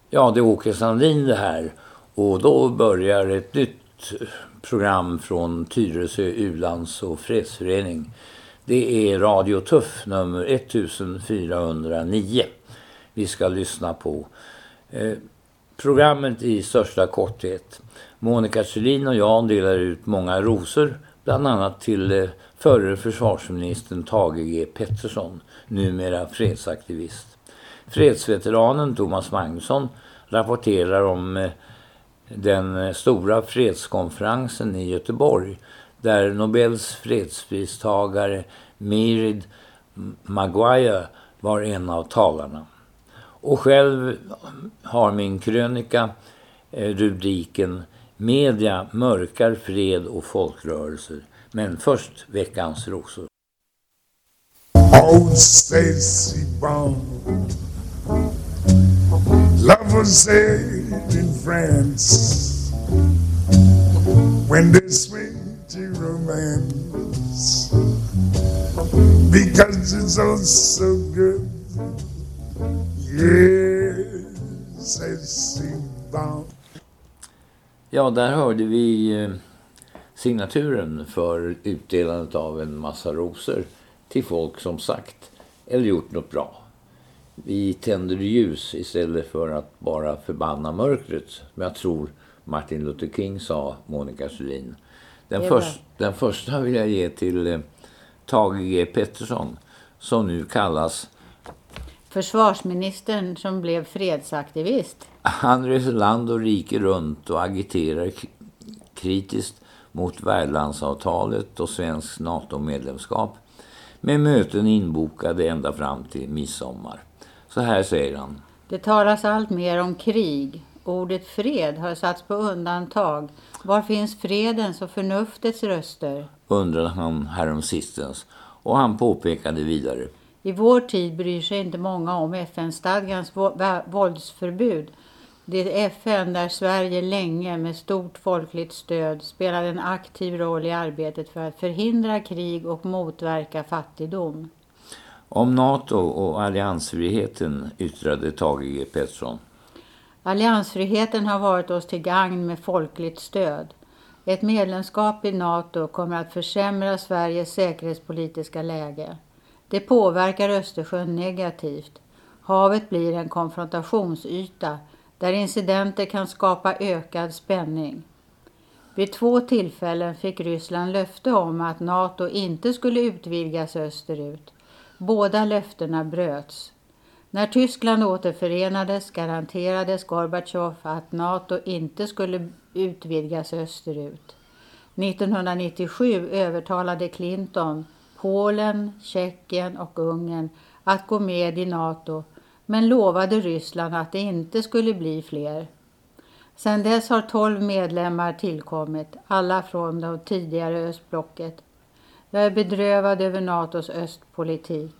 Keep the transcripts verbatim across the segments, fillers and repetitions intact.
Ja, det är Åke Sandin det här. Och då börjar ett nytt program från Tyresö U-lands- och fredsförening. Det är Radio Tuff nummer fjortonhundranio. Vi ska lyssna på eh, programmet i största korthet. Monica Kjellin och jag delar ut många rosor, bland annat till eh, förre försvarsministern Thage G. Peterson, numera fredsaktivist. Fredsveteranen Thomas Magnusson rapporterar om eh, den stora fredskonferensen i Göteborg där Nobels fredspristagare Merid Maguire var en av talarna. Och själv har min krönika eh, rubriken Media mörkar fred och folkrörelser. Men först veckans rosor. Old Stacy Bond, love was said in France, when they swing to romance, because it's all so good. Yes, Stacy Bond. Ja, där hörde vi eh, signaturen för utdelandet av en massa rosor till folk som sagt eller gjort något bra. Vi tänder ljus istället för att bara förbanna mörkret. Men jag tror Martin Luther King sa, Monica Kjellin. Den, först, den första vill jag ge till eh, Thage G. Peterson, som nu kallas försvarsministern som blev fredsaktivist. Han reser land och rike runt och agiterar k- kritiskt mot värdlandsavtalet och svensk NATO-medlemskap, med möten inbokade ända fram till midsommar. Så här säger han. Det talas allt mer om krig. Ordet fred har satts på undantag. Var finns fredens och förnuftets röster? Undrade han häromsistens, och han påpekade vidare. I vår tid bryr sig inte många om F N-stadgans våldsförbud. Det är F N där Sverige länge med stort folkligt stöd spelade en aktiv roll i arbetet för att förhindra krig och motverka fattigdom. Om NATO och alliansfriheten yttrade Thage G. Peterson. Alliansfriheten har varit oss till gagn med folkligt stöd. Ett medlemskap i NATO kommer att försämra Sveriges säkerhetspolitiska läge. Det påverkar Östersjön negativt. Havet blir en konfrontationsyta där incidenter kan skapa ökad spänning. Vid två tillfällen fick Ryssland löfte om att NATO inte skulle utvidgas österut. Båda löftena bröts. När Tyskland återförenades garanterades Gorbatjov att NATO inte skulle utvidgas österut. nittonhundranittiosju övertalade Clinton Polen, Tjeckien och Ungern att gå med i NATO, men lovade Ryssland att det inte skulle bli fler. Sedan dess har tolv medlemmar tillkommit, alla från det tidigare östblocket. Jag är bedrövad över NATOs östpolitik.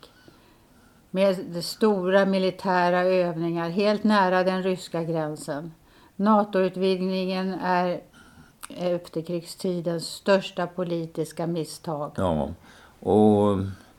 Med stora militära övningar helt nära den ryska gränsen. NATO-utvidgningen är efterkrigstidens största politiska misstag. Ja, och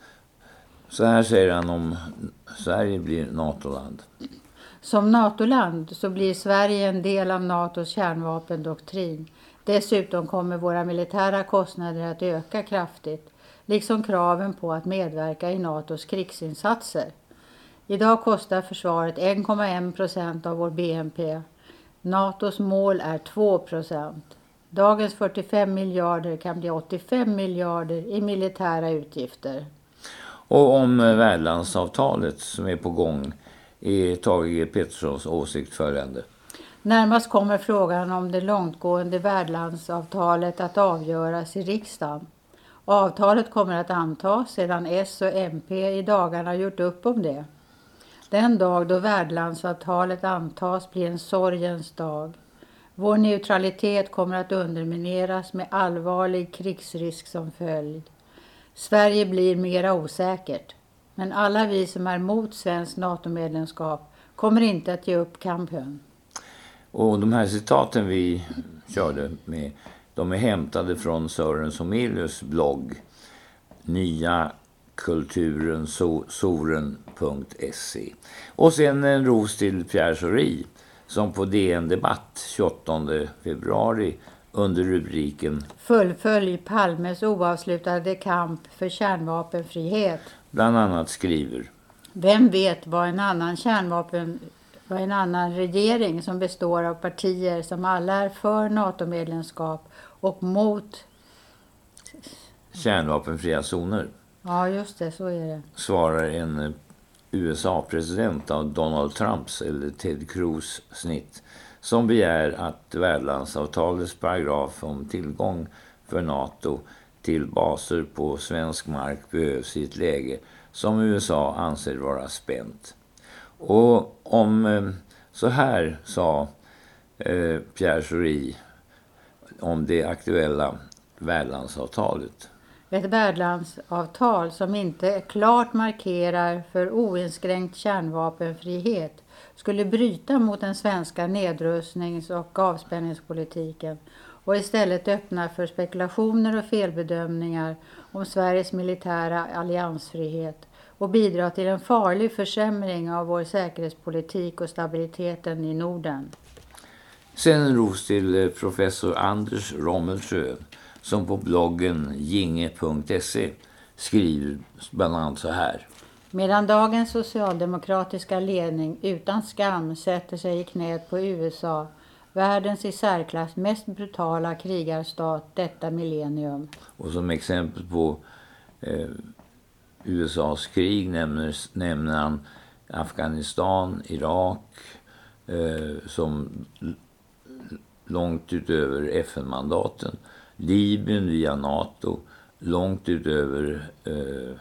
så här säger han om Sverige blir NATO-land. Som NATO-land så blir Sverige en del av NATOs kärnvapendoktrin. Dessutom kommer våra militära kostnader att öka kraftigt, liksom kraven på att medverka i NATOs krigsinsatser. Idag kostar försvaret en komma en procent av vår B N P. NATOs mål är två procent. Dagens fyrtiofem miljarder kan bli åttiofem miljarder i militära utgifter. Och om värdlandsavtalet som är på gång är Thage G. Petersons åsikt följande. Närmast kommer frågan om det långtgående värdlandsavtalet att avgöras i riksdagen. Avtalet kommer att antas sedan S och M P i dagarna gjort upp om det. Den dag då värdlandsavtalet antas blir en sorgens dag. Vår neutralitet kommer att undermineras med allvarlig krigsrisk som följd. Sverige blir mera osäkert, men alla vi som är mot svensk NATO-medlemskap kommer inte att ge upp kampen. Och de här citaten vi körde med, de är hämtade från Sören Somelius blogg nya kulturen soren punkt se. Och sen en ros till Pierre Schori som på D N Debatt tjugoåttonde februari under rubriken Fullfölj Palmes oavslutade kamp för kärnvapenfrihet bland annat skriver: Vem vet vad en annan kärnvapen, vad en annan regering som består av partier som alla är för NATO-medlemskap och mot kärnvapenfria zoner. Ja, just det, så är det. Svarar en U S A-president av Donald Trumps eller Ted Cruz snitt som begär att värdlandsavtalets paragraf om tillgång för NATO till baser på svensk mark behövs i ett läge som U S A anser vara spänt. Och om eh, så här sa eh, Pierre Schori om det aktuella värdlandsavtalet. Ett värdlandsavtal som inte klart markerar för oinskränkt kärnvapenfrihet skulle bryta mot den svenska nedrustnings- och avspänningspolitiken och istället öppna för spekulationer och felbedömningar om Sveriges militära alliansfrihet och bidra till en farlig försämring av vår säkerhetspolitik och stabiliteten i Norden. Sen en ros till professor Anders Rommelsjö som på bloggen ginge punkt se skriver bland annat så här. Medan dagens socialdemokratiska ledning utan skam sätter sig i knät på U S A, världens i särklass mest brutala krigarstat detta millennium. Och som exempel på eh, U S A:s krig nämner, nämner han Afghanistan, Irak eh, som l- långt utöver F N-mandaten, Libyen via NATO, långt utöver eh,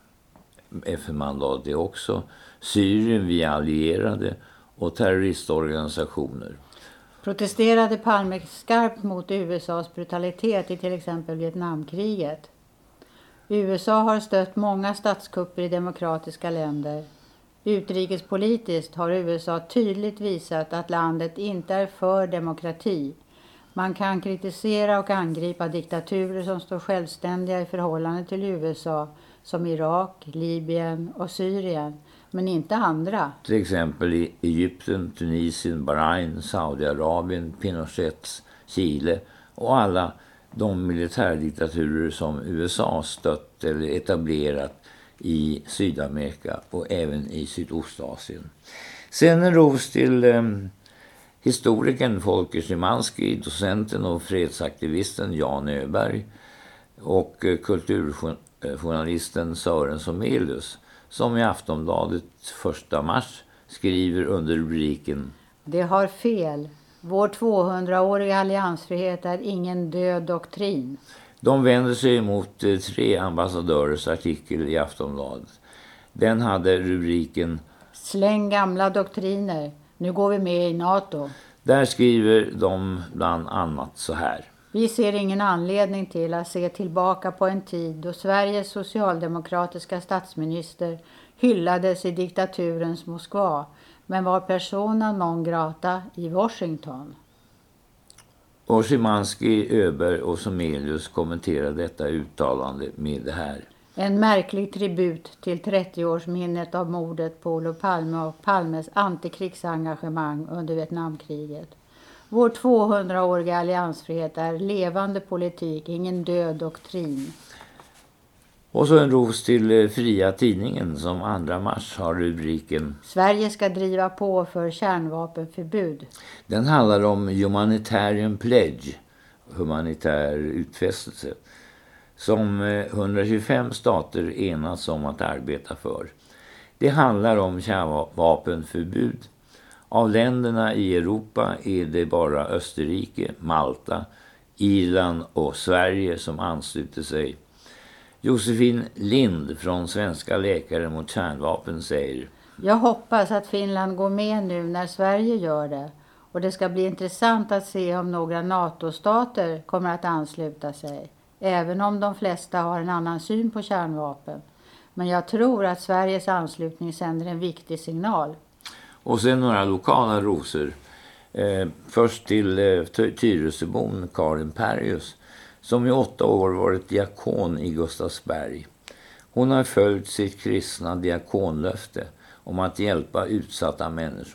F N-mandat är också, Syrien via allierade och terroristorganisationer. Protesterade Palme skarpt mot U S A:s brutalitet i till exempel Vietnamkriget. U S A har stött många statskupper i demokratiska länder. Utrikespolitiskt har U S A tydligt visat att landet inte är för demokrati. Man kan kritisera och angripa diktaturer som står självständiga i förhållande till U S A, som Irak, Libyen och Syrien, men inte andra. Till exempel i Egypten, Tunisien, Bahrain, Saudiarabien, Pinochets, Chile och alla de militärdiktaturer som U S A stött eller etablerat i Sydamerika och även i Sydostasien. Sen en ros till eh, historikern Folke Szymanski, docenten och fredsaktivisten Jan Öberg och eh, kulturjournalisten Sören Somelius som i Aftonbladet första mars skriver under rubriken Det har fel. Vår tvåhundraåriga alliansfrihet är ingen död doktrin. De vänder sig mot eh, tre ambassadörers artikel i Aftonbladet. Den hade rubriken Släng gamla doktriner. Nu går vi med i NATO. Där skriver de bland annat så här. Vi ser ingen anledning till att se tillbaka på en tid då Sveriges socialdemokratiska statsminister hyllades i diktaturens Moskva men var persona non grata i Washington. Och Szymanski, Öberg och Somelius kommenterar detta uttalande med det här. En märklig tribut till trettioårsminnet av mordet på Olof Palme och Palmes antikrigsengagemang under Vietnamkriget. Vår tvåhundraåriga alliansfrihet är levande politik, ingen död doktrin. Och så en ros till Fria Tidningen som andra mars har rubriken Sverige ska driva på för kärnvapenförbud. Den handlar om humanitarian pledge, humanitär utfästelse, som hundratjugofem stater enats om att arbeta för. Det handlar om kärnvapenförbud. Av länderna i Europa är det bara Österrike, Malta, Irland och Sverige som ansluter sig. Josefin Lind från Svenska läkare mot kärnvapen säger: Jag hoppas att Finland går med nu när Sverige gör det. Och det ska bli intressant att se om några NATO-stater kommer att ansluta sig. Även om de flesta har en annan syn på kärnvapen. Men jag tror att Sveriges anslutning sänder en viktig signal. Och sen några lokala rosor. Eh, först till eh, Tyresöbon Karin Perrius som i åtta år varit diakon i Gustavsberg. Hon har följt sitt kristna diakonlöfte om att hjälpa utsatta människor.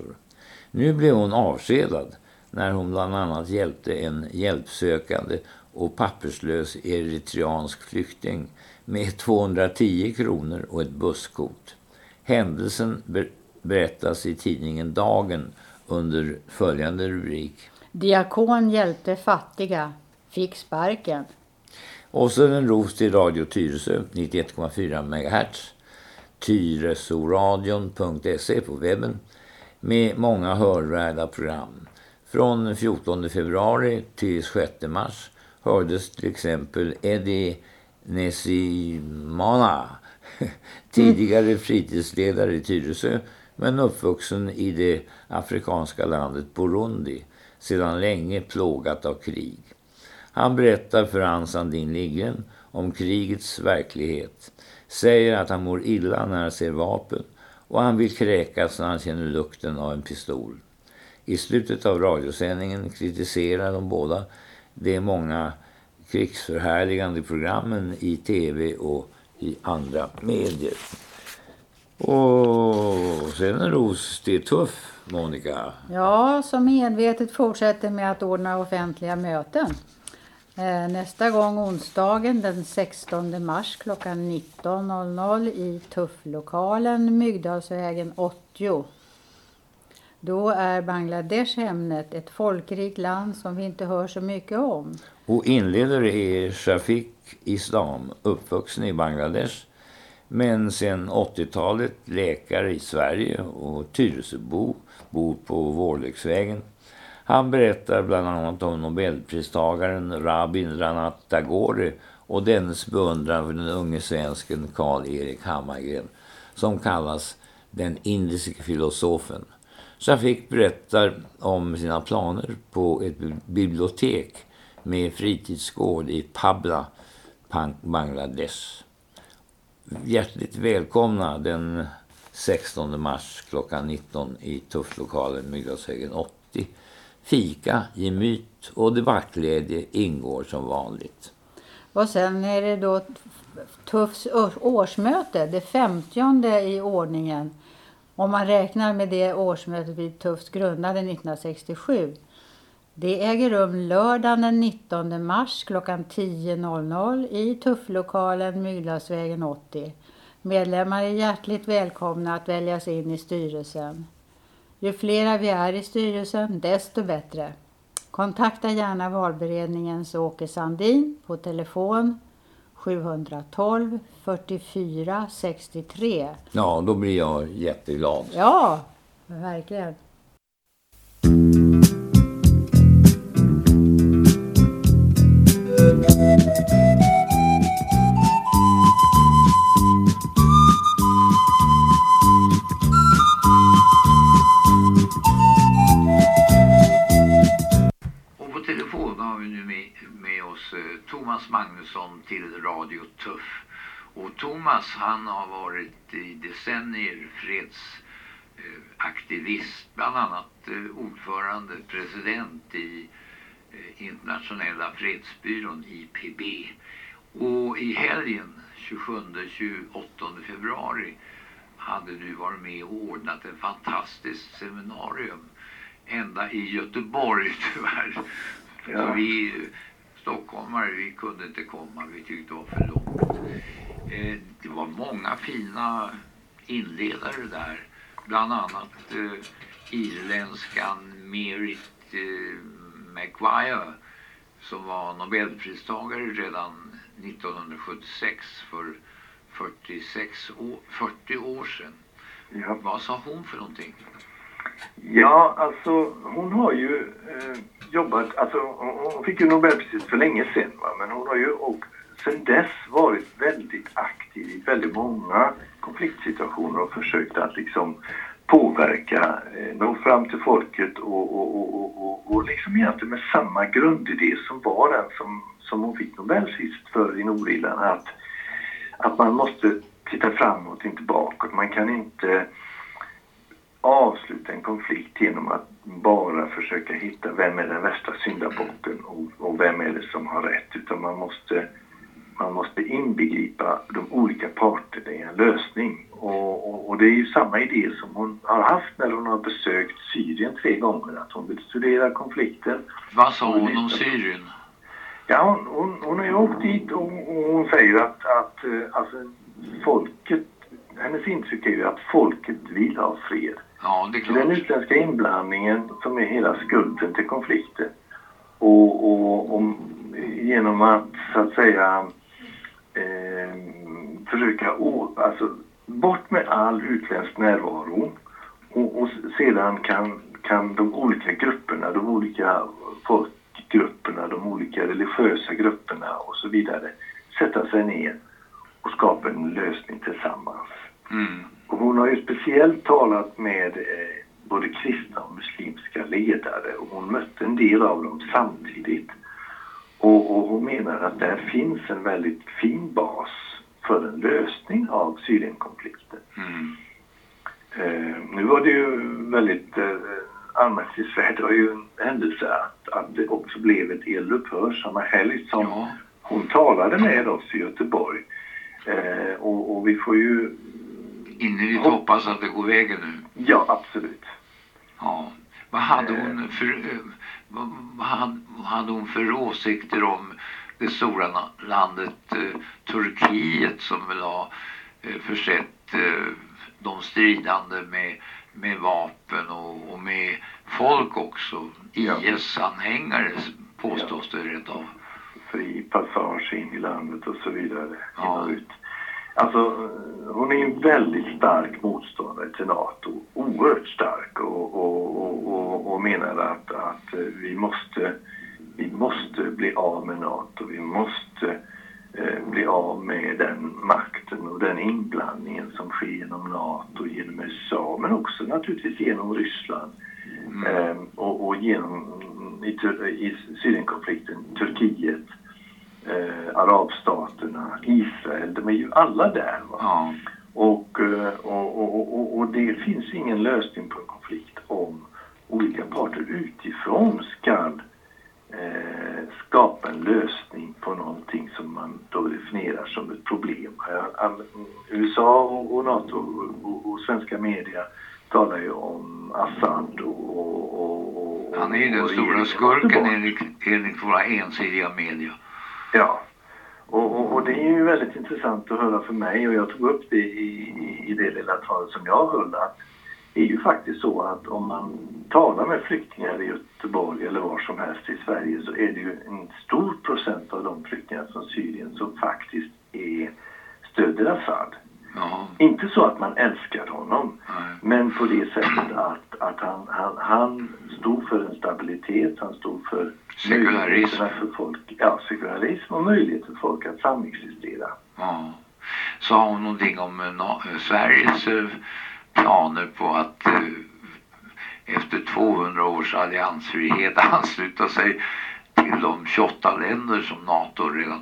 Nu blev hon avskedad när hon bland annat hjälpte en hjälpsökande och papperslös eritreansk flykting med tvåhundratio kronor och ett busskort. Händelsen ber- berättas i tidningen Dagen under följande rubrik. Diakon hjälpte fattiga, fick sparken. Och så en ros till Radio Tyresö, nittioett komma fyra megahertz. tyresoradion punkt se på webben med många hörvärda program. Från fjortonde februari till sjätte mars hördes till exempel Eddie Nesimana, tidigare fritidsledare i Tyresö men uppvuxen i det afrikanska landet Burundi, sedan länge plågat av krig. Han berättar för Ann Sandin Liggren om krigets verklighet, säger att han mår illa när han ser vapen och han vill kräkas när han känner lukten av en pistol. I slutet av radiosändningen kritiserar de båda de många krigsförhärligande programmen i tv och i andra medier. Och sen en ros till Tuff, Monica. Ja, som medvetet fortsätter med att ordna offentliga möten. Nästa gång onsdagen den sextonde mars klockan nitton noll noll i Tufflokalen Mygdalsvägen åttio. Då är Bangladesh ämnet, ett folkrikt land som vi inte hör så mycket om. Och inledare är Shafiq Islam, uppvuxen i Bangladesh, men sedan åttiotalet läkare i Sverige och Tyresöbo, bor på Vårlöksvägen. Han berättar bland annat om Nobelpristagaren Rabindranath Tagore och dennes beundran för den unge svensken Karl-Erik Hammargren, som kallas den indiska filosofen. Shafiq berättar om sina planer på ett bibliotek med fritidsgård i Pabla, Bangladesh. Hjärtligt välkomna den sextonde mars klockan nitton i Tufflokalen Mygdalsvägen åttio. Fika, gemyt och debattglädje ingår som vanligt. Och sen är det då Tuffs årsmöte, det femtionde i ordningen. Om man räknar med det årsmötet vid Tuffs grundade nittonhundrasextiosju. Det äger rum lördagen den nittonde mars klockan tio noll noll i Tufflokalen Mygdalsvägen åttio. Medlemmar är hjärtligt välkomna att väljas in i styrelsen. Ju flera vi är i styrelsen, desto bättre. Kontakta gärna valberedningens Åke Sandin på telefon sju ett två fyrtiofyra sextiotre. Ja, då blir jag jätteglad. Ja, verkligen. Thomas Magnusson till Radio Tuff. Och Thomas, han har varit i decennier fredsaktivist, bland annat ordförande, president i internationella fredsbyrån I P B. Och i helgen tjugosjunde till tjugoåttonde februari hade du varit med och ordnat ett fantastiskt seminarium ända i Göteborg tyvärr. För ja. vi stockholmare, vi kunde inte komma, vi tyckte det var för långt. Eh, det var många fina inledare där, bland annat eh, irländskan Merit eh, Maguire som var Nobelpristagare redan nittonhundrasjuttiosex, för fyrtiosex år, fyrtio år sedan. Ja. Vad sa hon för någonting? Ja, alltså hon har ju eh, jobbat, alltså hon fick ju Nobelpriset för länge sedan, va? Men hon har ju och sedan dess varit väldigt aktiv i väldigt många konfliktsituationer och försökt att liksom påverka, eh, nå fram till folket och, och, och, och, och, och liksom egentligen med samma grundidé som var den som, som hon fick Nobel sist för i Nordirland, att, att man måste titta framåt, inte bakåt. Man kan inte avsluta en konflikt genom att bara försöka hitta vem är den värsta syndabocken och, och vem är det som har rätt, utan man måste man måste inbegripa de olika parterna i en lösning. Och, och, och det är ju samma idé som hon har haft när hon har besökt Syrien tre gånger. Att hon vill studera konflikten. Vad sa hon om Syrien? Ja, hon, hon, hon har ju åkt dit och, och hon säger att, att alltså, folket, hennes intryck är ju att folket vill ha fred. Ja, det är klart. Den utländska inblandningen som är hela skulden till konflikten. Och, och, och genom att så att säga eh, försöka å, alltså, bort med all utländsk närvaro och, och sedan kan, kan de olika grupperna, de olika folkgrupperna, de olika religiösa grupperna och så vidare sätta sig ner och skapa en lösning tillsammans. Mm. Och hon har ju speciellt talat med eh, både kristna och muslimska ledare och hon mötte en del av dem samtidigt. Och, och hon menar att där finns en väldigt fin bas för en lösning av Syrienkonflikten. Mm. Eh, nu var det ju väldigt eh, anmärkningsvärt, det var ju en händelse att, att det också blev ett eldupphör samma helg som ja. hon talade med oss i Göteborg. Eh, och, och vi får ju innerligt hoppas att det går vägen nu. Ja, absolut. Ja. Vad hade hon för, vad, vad hade, vad hade hon för åsikter om det stora landet eh, Turkiet som vill ha eh, försett eh, de stridande med, med vapen och, och med folk också. I S-anhängare påstås det rätt av. Fri passage in i landet och så vidare. Ja. In och ut. Alltså, hon är en väldigt stark motståndare till NATO, oerhört stark och, och, och, och menar att, att vi, måste, vi måste bli av med NATO, vi måste eh, bli av med den makten och den inblandningen som sker genom NATO, genom U S A men också naturligtvis genom Ryssland mm. eh, och, och genom i, i Syrienkonflikten, Turkiet. Eh, arabstaterna, Israel, de är ju alla där. Va? Ja. Och, och, och, och, och det finns ingen lösning på en konflikt om olika parter utifrån ska eh, skapa en lösning på någonting som man då definierar som ett problem. U S A och, och NATO och, och svenska media talar ju om Assad och, och, och han är ju den stora skurken enligt, enligt våra ensidiga media. Ja, och, och, och det är ju väldigt intressant att höra för mig och jag tog upp det i, i, i det lilla talet som jag höll att det är ju faktiskt så att om man talar med flyktingar i Göteborg eller var som helst i Sverige så är det ju en stor procent av de flyktingar från Syrien som faktiskt är stöder Assad. Ja. Inte så att man älskar honom, nej. Men på det sättet att, att han, han, han stod för en stabilitet, han stod för sekularism för folk, ja, sekularism och möjlighet för folk att samexistera. Ja. Sa hon någonting om uh, Sveriges uh, planer på att uh, efter tvåhundra års alliansfrihet ansluta sig till de tjugoåtta länder som NATO redan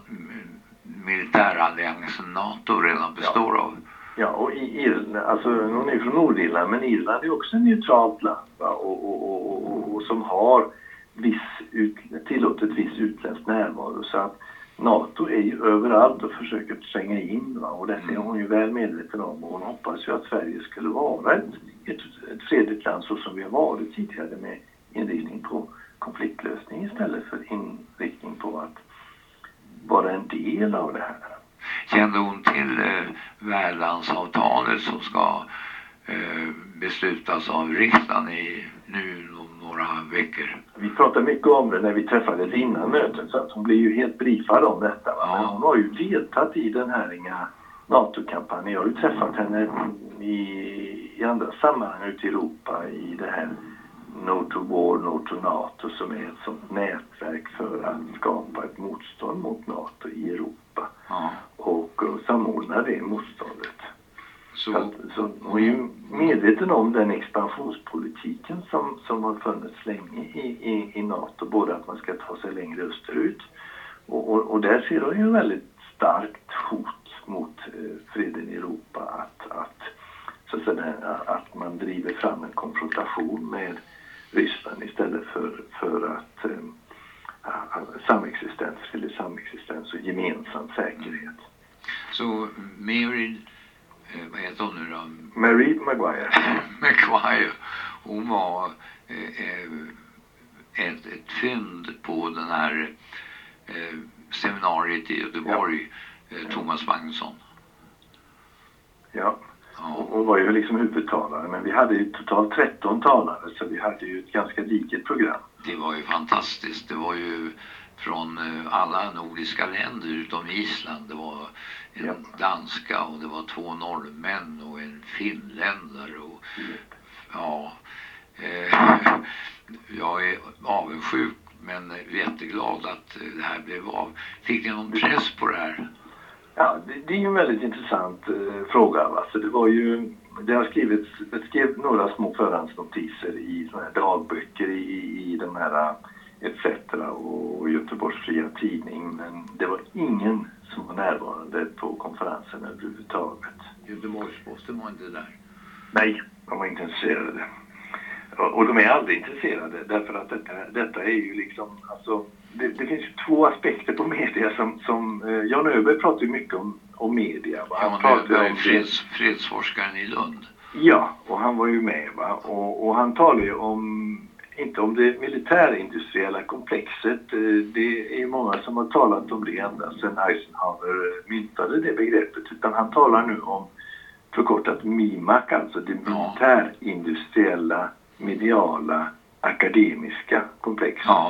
militäralliansen NATO redan består ja. av. Ja, och i Irland, alltså hon är från Nordirland, men Irland är också ett neutralt land va? Och, och, och, och, och som har viss ut, tillåtet viss utländsk närvaro så att NATO är ju överallt och försöker tränga in va? Och detta är hon ju väl medveten om och hon hoppas ju att Sverige skulle vara ett, ett, ett fredligt land så som vi har varit tidigare med inriktning på konfliktlösning istället för inriktning på att vara en del av det här. Kände hon till eh, värdlandsavtalet som ska eh, beslutas av riksdagen i nu om några veckor? Vi pratade mycket om det när vi träffades innan mötet så att hon blev ju helt briefad om detta. Va? Ja. Men hon har ju deltagit i den här inga NATO-kampanjen. Jag har ju träffat henne i, i andra sammanhang ute i Europa i det här No to War, No to NATO som är ett sånt nätverk för att skapa ett motstånd mot NATO i Europa. Ja. Och, och samordna det motståndet. Så, så, så hon är ju medveten om den expansionspolitiken som, som har funnits länge i, i, i NATO. Både att man ska ta sig längre österut och, och, och där ser hon ju väldigt starkt hot mot eh, freden i Europa. Att, att, så att, säga, att man driver fram en konfrontation med Ryssland istället för, för att, samexistens, eller samexistens och gemensam säkerhet. Så Mary, vad heter hon nu då? Mary Maguire. Maguire, hon var eh, ett, ett fynd på den här eh, seminariet i Göteborg, ja. eh, Thomas Magnusson. Ja, ja. Hon var ju liksom huvudtalare, men vi hade ju totalt tretton talare, så vi hade ju ett ganska liket program. Det var ju fantastiskt, det var ju från alla nordiska länder utom Island. Det var en ja. danska och det var två norrmän och en finländare. Och, ja, eh, jag är avundsjuk men jätteglad att det här blev av. Fick ni någon press på det här? Ja, det, det är ju en väldigt intressant eh, fråga. Va? Så det var ju, det har skrivits, det skrev några små förhandsnotiser i såna här dagböcker i, i de här et cetera och Göteborgs Fria Tidning, men det var ingen som var närvarande på konferensen överhuvudtaget. Göteborgs-Posten var inte där? Nej, de var inte intresserade. Och, och de är aldrig intresserade, därför att detta, detta är ju liksom, alltså, det, det finns ju två aspekter på media som, som eh, Jan Öberg pratar ju mycket om, om media. Va? Han Jan Öberg, om freds, fredsforskaren i Lund. Ja, och han var ju med, va? Och, och han talar ju om inte om det militärindustriella komplexet. Det är ju många som har talat om det ända sedan Eisenhower myntade det begreppet. Utan han talar nu om förkortat MIMAC, alltså det militärindustriella, mediala, akademiska komplexet. Ja.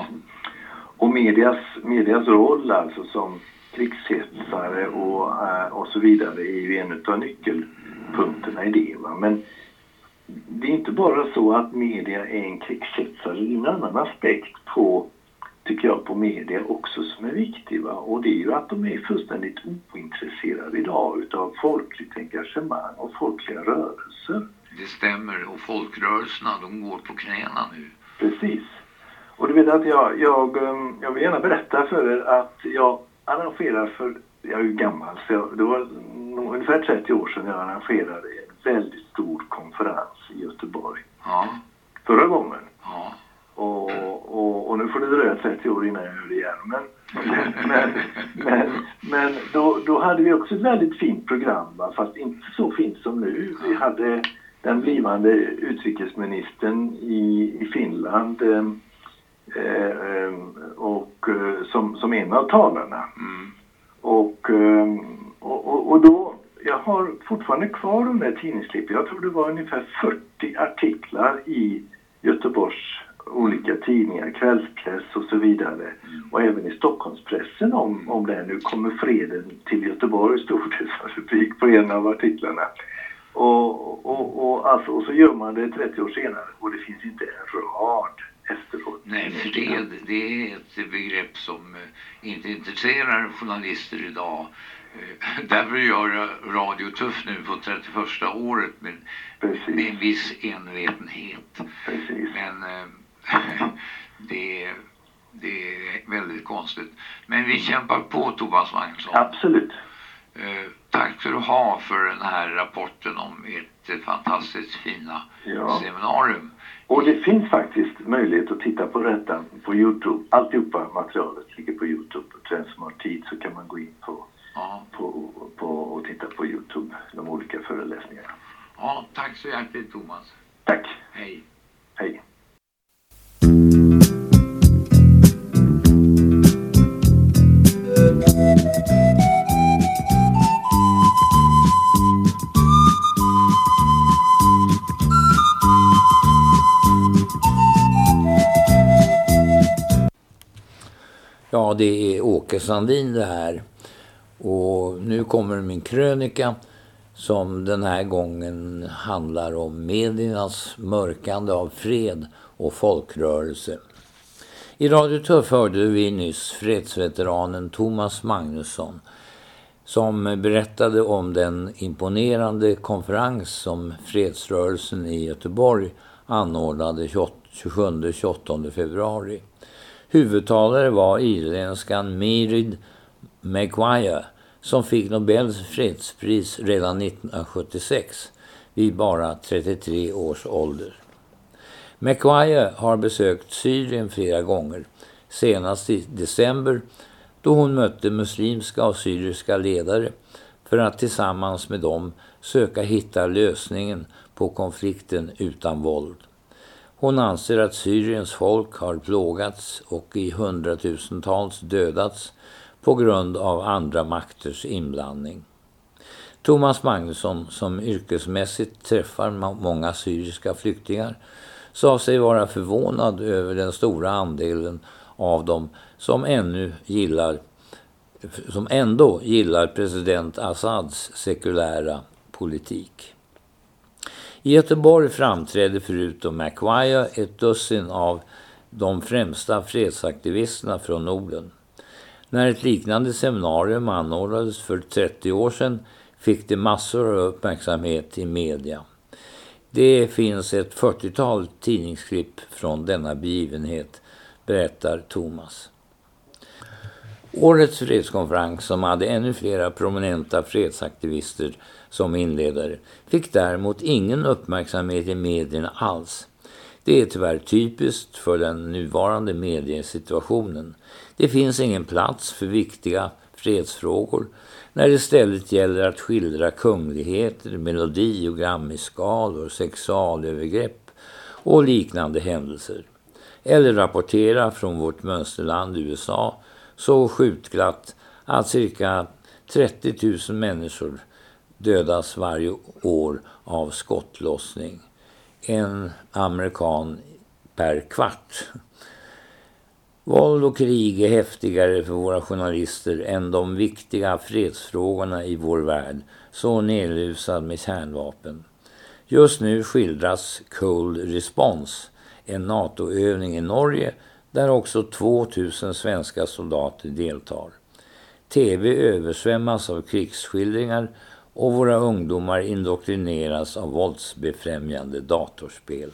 Och medias, medias roll alltså som krigshetsare och, och så vidare är ju en av nyckelpunkterna i det. Va? Men det är inte bara så att media är en krigshetsare, det är en annan aspekt på, tycker jag, på media också som är viktig. Va? Och det är ju att de är fullständigt ointresserade idag utav folkligt engagemang och folkliga rörelser. Det stämmer, och folkrörelserna, de går på knäna nu. Precis. Och du vet att jag, jag, jag vill gärna berätta för er att jag arrangerar för, jag är ju gammal, så jag, det var ungefär trettio år sedan jag arrangerade en väldigt stor konferens i Göteborg. Ja. Förra gången. Ja. Och, och, och nu får det dröja trettio år innan jag gör det igen. Men, men, men, men då, då hade vi också ett väldigt fint program, va? Fast inte så fint som nu. Vi hade den blivande utrikesministern i, i Finland eh, och, som, som en av talarna. Mm. Och, och, och, och då, jag har fortfarande kvar de där tidningsklippen. Jag tror det var ungefär fyrtio artiklar i Göteborgs olika tidningar, kvällspress och så vidare. Mm. Och även i Stockholmspressen om, om det nu kommer freden till Göteborg, stod det som rubrik på en av artiklarna. Och, och, och, alltså, och så gör man det trettio år senare och det finns inte en rad efteråt. Nej, fred, det är ett begrepp som inte intresserar journalister idag. Därför gör Radio Tuff nu på trettioförsta året med, med en viss envetenhet. Precis. Men äh, det, det är väldigt konstigt. Men vi kämpar på, Thomas Magnusson. Absolut. Uh, tack för att ha för den här rapporten om ett fantastiskt fina ja. seminarium. Och det finns faktiskt möjlighet att titta på detta på YouTube. Alltihopa materialet ligger på YouTube. Och den som har tid så kan man gå in på, ja. på, på och titta på YouTube, de olika föreläsningarna. Ja, tack så hjärtligt, Thomas. Tack. Hej. Hej. Ja, det är Åke Sandin det här. Och nu kommer min krönika som den här gången handlar om mediernas mörkande av fred och folkrörelse. I Radio Tuff hörde vi nyss fredsveteranen Thomas Magnusson som berättade om den imponerande konferens som fredsrörelsen i Göteborg anordnade tjugosjunde till tjugoåttonde februari. Huvudtalare var irländskan Mairead Maguire som fick Nobels fredspris redan nittonhundrasjuttiosex vid bara trettiotre års ålder. Maguire har besökt Syrien flera gånger, senast i december då hon mötte muslimska och syriska ledare för att tillsammans med dem söka hitta lösningen på konflikten utan våld. Hon anser att Syriens folk har plågats och i hundratusentals dödats på grund av andra makters inblandning. Thomas Magnusson, som yrkesmässigt träffar många syriska flyktingar, sa sig vara förvånad över den stora andelen av dem som ännu gillar som ändå gillar president Assads sekulära politik. I Göteborg framträdde förutom Maguire ett dussin av de främsta fredsaktivisterna från Norden. När ett liknande seminarium anordnades för trettio år sedan fick det massor av uppmärksamhet i media. Det finns ett fyrtiotal tidningsklipp från denna begivenhet, berättar Thomas. Årets fredskonferens, som hade ännu flera prominenta fredsaktivister som inledare, fick däremot ingen uppmärksamhet i medierna alls. Det är tyvärr typiskt för den nuvarande mediesituationen. Det finns ingen plats för viktiga fredsfrågor när det istället gäller att skildra kungligheter, melodi- och grammiskalor, sexualövergrepp och liknande händelser. Eller rapportera från vårt mönsterland U S A så skjutglatt att cirka trettio tusen människor dödas varje år av skottlossning. En amerikan per kvart. Våld och krig är häftigare för våra journalister än de viktiga fredsfrågorna i vår värld, så nedlusad med kärnvapen. Just nu skildras Cold Response, en NATO-övning i Norge där också tvåtusen svenska soldater deltar. T V översvämmas av krigsskildringar och våra ungdomar indoktrineras av våldsbefrämjande datorspel.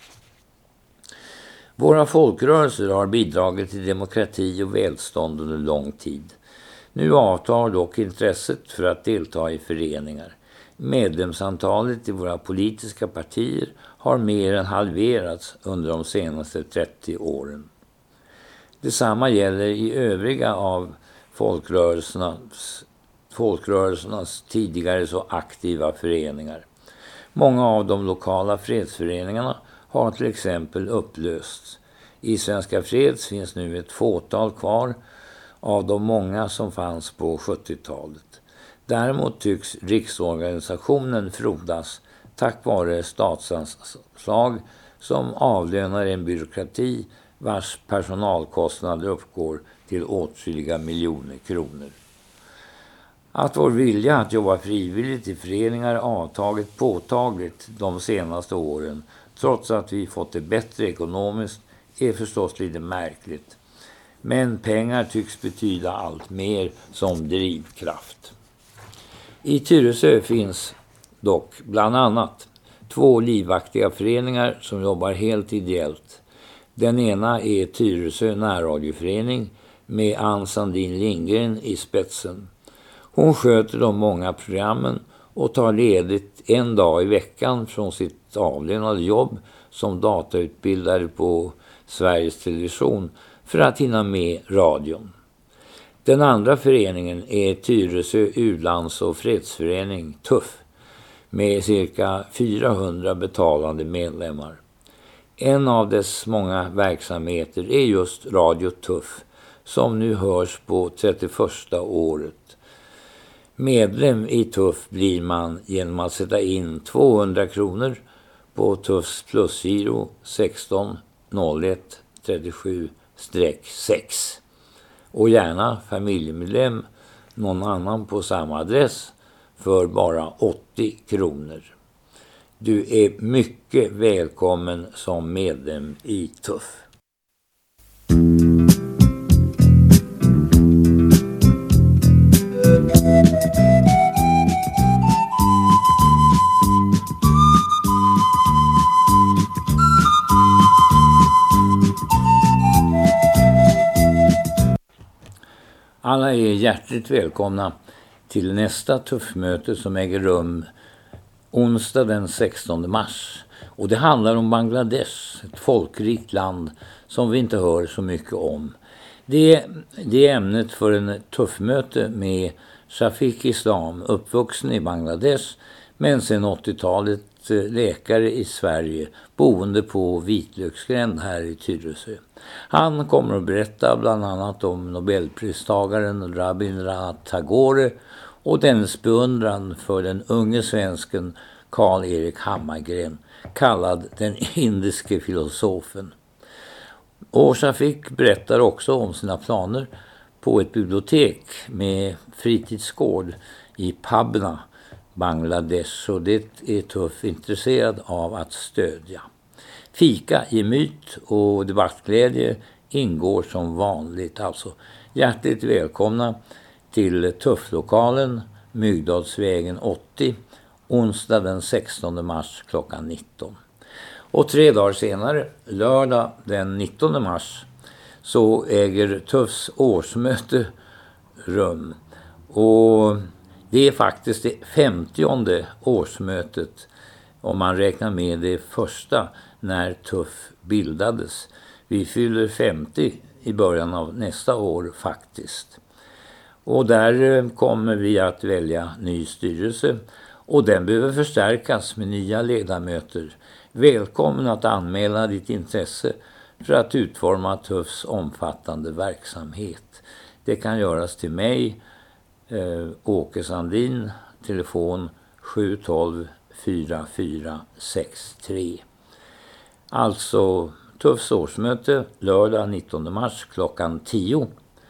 Våra folkrörelser har bidragit till demokrati och välstånd under lång tid. Nu avtar dock intresset för att delta i föreningar. Medlemsantalet i våra politiska partier har mer än halverats under de senaste trettio åren. Detsamma gäller i övriga av folkrörelsernas, folkrörelsernas tidigare så aktiva föreningar. Många av de lokala fredsföreningarna har till exempel upplösts. I Svenska Freds finns nu ett fåtal kvar av de många som fanns på sjuttiotalet. Däremot tycks riksorganisationen frodas tack vare statsanslag som avlönar en byråkrati vars personalkostnader uppgår till åtskilliga miljoner kronor. Att vår vilja att jobba frivilligt i föreningar avtagit påtagligt de senaste åren, trots att vi fått det bättre ekonomiskt, är förstås lite märkligt. Men pengar tycks betyda allt mer som drivkraft. I Tyresö finns dock bland annat två livaktiga föreningar som jobbar helt ideellt. Den ena är Tyresö närradioförening med Ann Sandin Lindgren i spetsen. Hon sköter de många programmen och tar ledigt en dag i veckan från sitt avlönade jobb som datautbildare på Sveriges Television för att hinna med radion. Den andra föreningen är Tyresö U-lands- och fredsförening Tuff med cirka fyrahundra betalande medlemmar. En av dess många verksamheter är just Radio Tuff som nu hörs på trettioförsta året. Medlem i Tuff blir man genom att sätta in tvåhundra kronor på Tuffs plusgiro sexton noll ett trettiosju sex och gärna familjemedlem någon annan på samma adress för bara åttio kronor. Du är mycket välkommen som medlem i Tuff. Alla är hjärtligt välkomna till nästa tuffmöte som äger rum onsdag den sextonde mars. Och det handlar om Bangladesh, ett folkrikt land som vi inte hör så mycket om. Det, det är ämnet för en tuffmöte med Shafiq Islam, uppvuxen i Bangladesh men sedan åttiotalet läkare i Sverige, boende på Vitlöksgränd här i Tyresö. Han kommer att berätta bland annat om Nobelpristagaren Rabindranath Tagore och dennes beundran för den unge svensken Karl-Erik Hammargren, kallad den indiske filosofen. Och Shafiq berättar också om sina planer på ett bibliotek med fritidsgård i Pabna, Bangladesh, och det är Tuff intresserad av att stödja. Fika i myt och debattglädje ingår som vanligt. Alltså hjärtligt välkomna till Tufflokalen, Mygdalsvägen åttio, onsdag den sextonde mars klockan nitton. Och tre dagar senare, lördag den nittonde mars, så äger Tuffs årsmöte rum. Och det är faktiskt det femtionde årsmötet om man räknar med det första när Tuff bildades. Vi fyller femtio i början av nästa år faktiskt. Och där kommer vi att välja ny styrelse och den behöver förstärkas med nya ledamöter. Välkommen att anmäla ditt intresse för att utforma Tuffs omfattande verksamhet. Det kan göras till mig, eh, Åke Sandin, telefon sju ett två fyra fyra sex tre. Alltså Tuffs årsmöte lördag nittonde mars klockan tio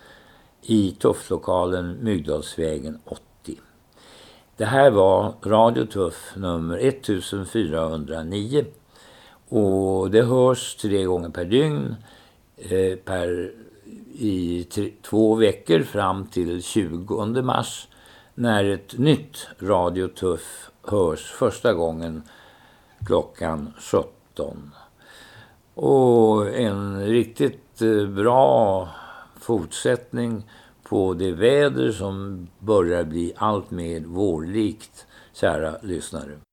i Tufflokalen Mygdalsvägen åttio. Det här var Radio Tuff nummer ettusendfyrahundranio och det hörs tre gånger per dygn eh, per, i tre, två veckor fram till tjugonde mars när ett nytt Radio Tuff hörs första gången klockan sjutton. Och en riktigt eh, bra fortsättning på det väder som börjar bli allt mer vårlikt, kära lyssnare.